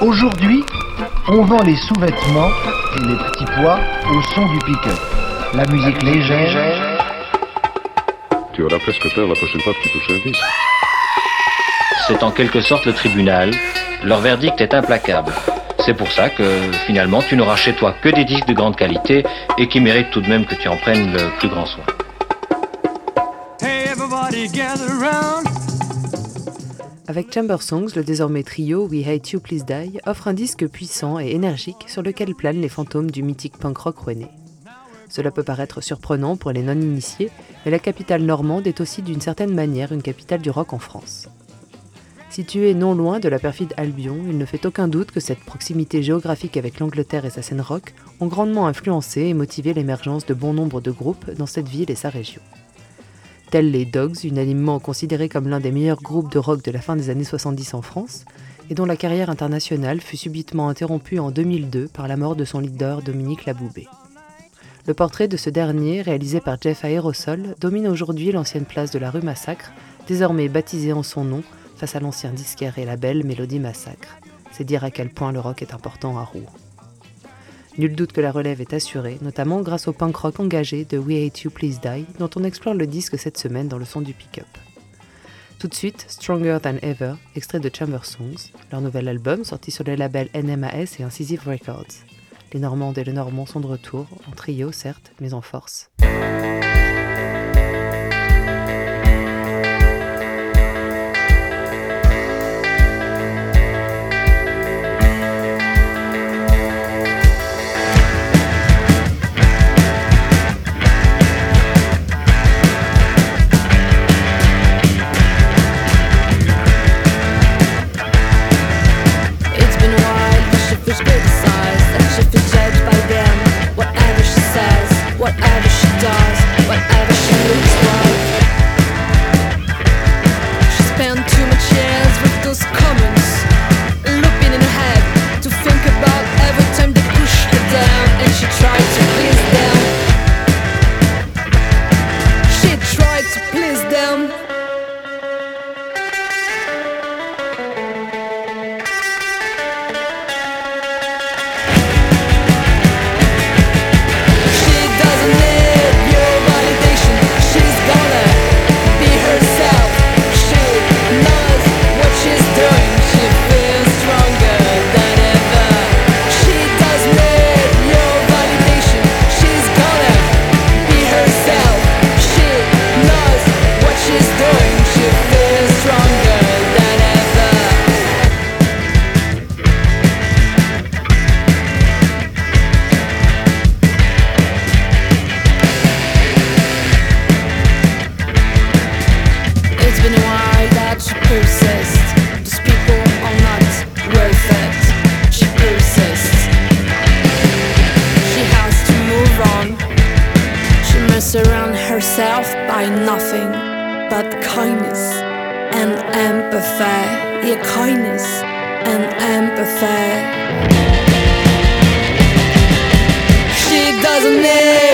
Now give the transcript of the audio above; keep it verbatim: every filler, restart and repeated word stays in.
Aujourd'hui, on vend les sous-vêtements et les petits pois au son du pick-up. La musique légère. Tu auras presque peur la prochaine fois que tu touches un disque. C'est en quelque sorte le tribunal. Leur verdict est implacable. C'est pour ça que, finalement, tu n'auras chez toi que des disques de grande qualité et qui méritent tout de même que tu en prennes le plus grand soin. Hey, everybody gather around. Avec Chamber Songs, le désormais trio We Hate You Please Die offre un disque puissant et énergique sur lequel planent les fantômes du mythique punk rock rouennais. Cela peut paraître surprenant pour les non-initiés, mais la capitale normande est aussi d'une certaine manière une capitale du rock en France. Située non loin de la perfide Albion, il ne fait aucun doute que cette proximité géographique avec l'Angleterre et sa scène rock ont grandement influencé et motivé l'émergence de bon nombre de groupes dans cette ville et sa région. Tels les Dogs, unanimement considérés comme l'un des meilleurs groupes de rock de la fin des années soixante-dix en France, et dont la carrière internationale fut subitement interrompue en deux mille deux par la mort de son leader Dominique Laboubé. Le portrait de ce dernier, réalisé par Jeff Aerosol, domine aujourd'hui l'ancienne place de la rue Massacre, désormais baptisée en son nom, face à l'ancien disquaire et label Mélodie Massacre. C'est dire à quel point le rock est important à Rouen. Nul doute que la relève est assurée, notamment grâce au punk rock engagé de We Hate You Please Die, dont on explore le disque cette semaine dans le son du pick-up. Tout de suite, Stronger Than Ever, extrait de Chamber Songs, leur nouvel album sorti sur les labels N M A S et Incisive Records. Les Normandes et les Normands sont de retour, en trio certes, mais en force. Whatever she does, whatever she looks like. She spent too much years with those comments, looping in her head to think about every time they pushed her down, and she tried to please them. She tried to please them. Surround herself by nothing but kindness and empathy. Yeah, kindness and empathy. She doesn't need